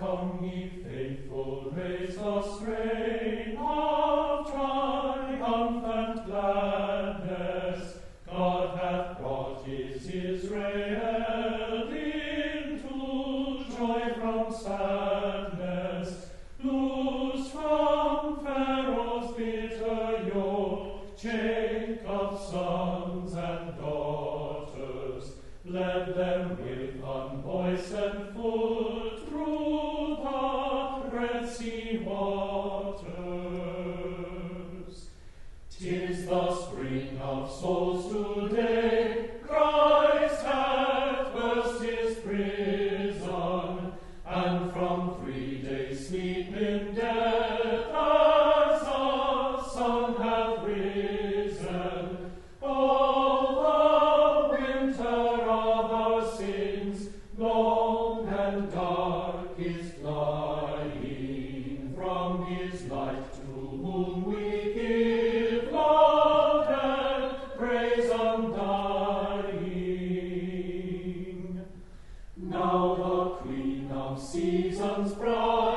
Come, ye faithful, raise a strain of triumphant gladness. God hath brought his Israel into joy from sadness. Loose from Pharaoh's bitter yoke Jacob's sons and daughters. Led them with unvoiced foot through the Red Sea waters. 'Tis the spring of souls today. Christ hath burst his prison, and from 3 days' sleep in death as the sun hath risen. All the winter of our sins, long and dark, is flying from his light, to whom we give laud and praise undying. Now the Queen of Seasons bright